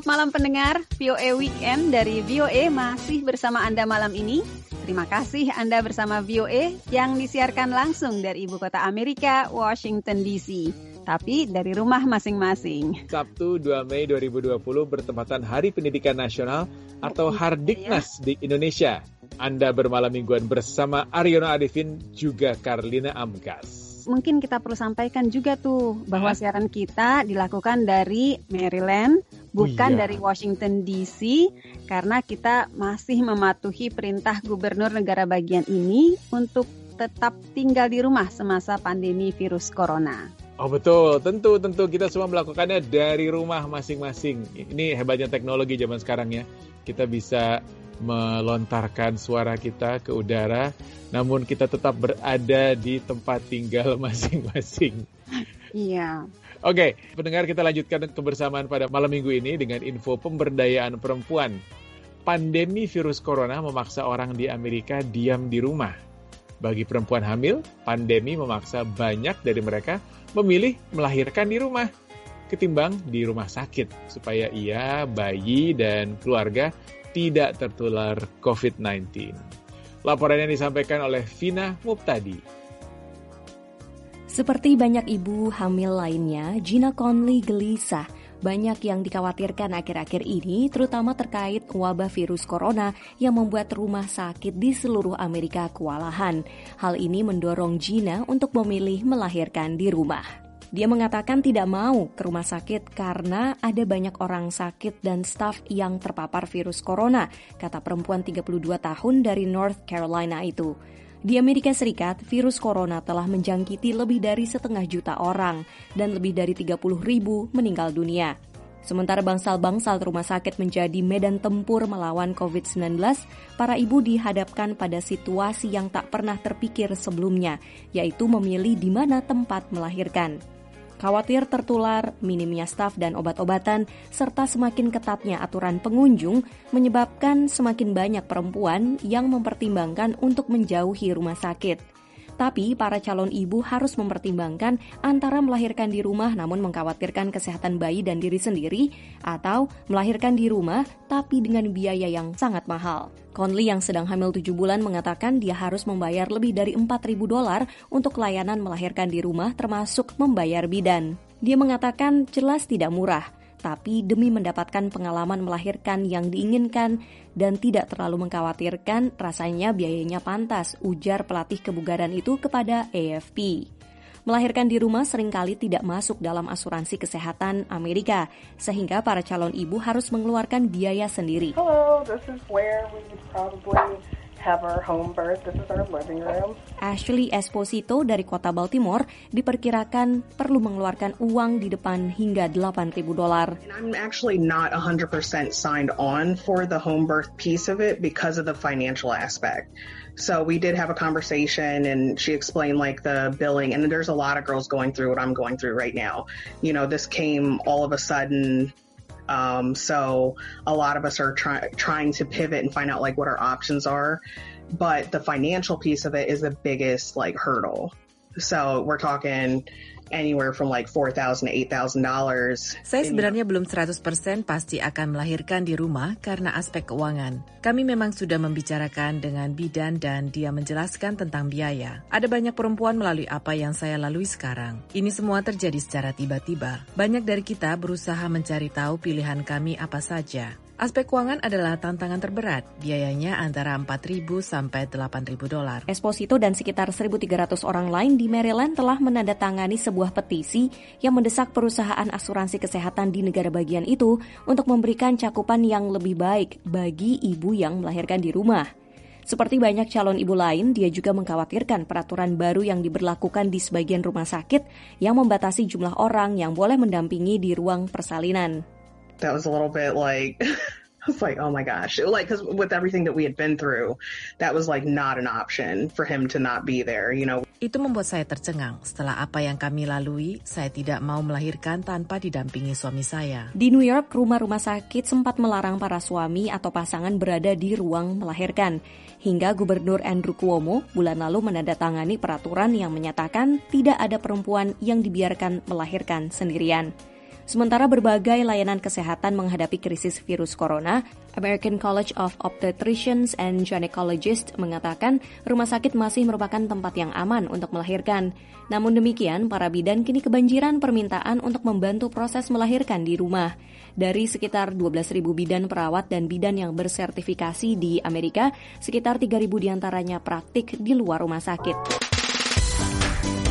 Selamat malam pendengar, VOA Weekend dari VOA masih bersama Anda malam ini. Terima kasih Anda bersama VOA yang disiarkan langsung dari Ibu Kota Amerika, Washington DC. Tapi dari rumah masing-masing. Sabtu 2 Mei 2020 bertepatan Hari Pendidikan Nasional atau Hardiknas di Indonesia. Anda bermalam mingguan bersama Aryono Arifin juga Karlina Amgas. Mungkin kita perlu sampaikan juga tuh bahwa siaran kita dilakukan dari Maryland, bukan dari Washington DC, karena kita masih mematuhi perintah gubernur negara bagian ini untuk tetap tinggal di rumah semasa pandemi virus corona. Oh betul, tentu kita semua melakukannya dari rumah masing-masing. Ini hebatnya teknologi zaman sekarang ya. Kita bisa melontarkan suara kita ke udara, namun kita tetap berada di tempat tinggal masing-masing. Iya. Oke, pendengar, kita lanjutkan kebersamaan pada malam minggu ini dengan info pemberdayaan perempuan. Pandemi virus corona memaksa orang di Amerika diam di rumah. Bagi perempuan hamil, pandemi memaksa banyak dari mereka memilih melahirkan di rumah ketimbang di rumah sakit supaya ia, bayi, dan keluarga tidak tertular COVID-19. Laporan yang disampaikan oleh Vina Muptadi. Seperti banyak ibu hamil lainnya, Gina Conley gelisah. Banyak yang dikhawatirkan akhir-akhir ini, terutama terkait wabah virus corona yang membuat rumah sakit di seluruh Amerika kewalahan. Hal ini mendorong Gina untuk memilih melahirkan di rumah. Dia mengatakan tidak mau ke rumah sakit karena ada banyak orang sakit dan staf yang terpapar virus corona, kata perempuan 32 tahun dari North Carolina itu. Di Amerika Serikat, virus corona telah menjangkiti lebih dari 500,000 orang dan lebih dari 30.000 meninggal dunia. Sementara bangsal-bangsal rumah sakit menjadi medan tempur melawan COVID-19, para ibu dihadapkan pada situasi yang tak pernah terpikir sebelumnya, yaitu memilih di mana tempat melahirkan. Khawatir tertular, minimnya staf dan obat-obatan, serta semakin ketatnya aturan pengunjung menyebabkan semakin banyak perempuan yang mempertimbangkan untuk menjauhi rumah sakit. Tapi para calon ibu harus mempertimbangkan antara melahirkan di rumah namun mengkhawatirkan kesehatan bayi dan diri sendiri atau melahirkan di rumah tapi dengan biaya yang sangat mahal. Conley yang sedang hamil 7 bulan mengatakan dia harus membayar lebih dari $4.000 untuk layanan melahirkan di rumah termasuk membayar bidan. Dia mengatakan jelas tidak murah, tapi demi mendapatkan pengalaman melahirkan yang diinginkan dan tidak terlalu mengkhawatirkan, rasanya biayanya pantas, ujar pelatih kebugaran itu kepada AFP. Melahirkan di rumah seringkali tidak masuk dalam asuransi kesehatan Amerika, sehingga para calon ibu harus mengeluarkan biaya sendiri. Hello, this is where we would probably have our home birth. This is our living room. Ashley Esposito dari kota Baltimore diperkirakan perlu mengeluarkan uang di depan hingga $8.000. I'm actually not 100% signed on for the home birth piece of it because of the financial aspect. So we did have a conversation and she explained like the billing, and there's a lot of girls going through what I'm going through right now. You know, this came all of a sudden. So a lot of us are trying to pivot and find out like what our options are, but the financial piece of it is the biggest like hurdle. So we're talking anywhere from like $4,000 to $8,000. Saya sebenarnya belum 100% pasti akan melahirkan di rumah karena aspek keuangan. Kami memang sudah membicarakan dengan bidan dan dia menjelaskan tentang biaya. Ada banyak perempuan melalui apa yang saya lalui sekarang. Ini semua terjadi secara tiba-tiba. Banyak dari kita berusaha mencari tahu pilihan kami apa saja. Aspek keuangan adalah tantangan terberat, biayanya antara $4.000 sampai $8.000. Esposito dan sekitar 1.300 orang lain di Maryland telah menandatangani sebuah petisi yang mendesak perusahaan asuransi kesehatan di negara bagian itu untuk memberikan cakupan yang lebih baik bagi ibu yang melahirkan di rumah. Seperti banyak calon ibu lain, dia juga mengkhawatirkan peraturan baru yang diberlakukan di sebagian rumah sakit yang membatasi jumlah orang yang boleh mendampingi di ruang persalinan. That was a little bit like, I was like, oh my gosh. Like, because with everything that we had been through, that was like not an option for him to not be there, you know. Itu membuat saya tercengang. Setelah apa yang kami lalui, saya tidak mau melahirkan tanpa didampingi suami saya. Di New York, rumah-rumah sakit sempat melarang para suami atau pasangan berada di ruang melahirkan. Hingga Gubernur Andrew Cuomo bulan lalu menandatangani peraturan yang menyatakan tidak ada perempuan yang dibiarkan melahirkan sendirian. Sementara berbagai layanan kesehatan menghadapi krisis virus corona, American College of Obstetricians and Gynecologists mengatakan rumah sakit masih merupakan tempat yang aman untuk melahirkan. Namun demikian, para bidan kini kebanjiran permintaan untuk membantu proses melahirkan di rumah. Dari sekitar 12.000 bidan perawat dan bidan yang bersertifikasi di Amerika, sekitar 3.000 diantaranya praktik di luar rumah sakit.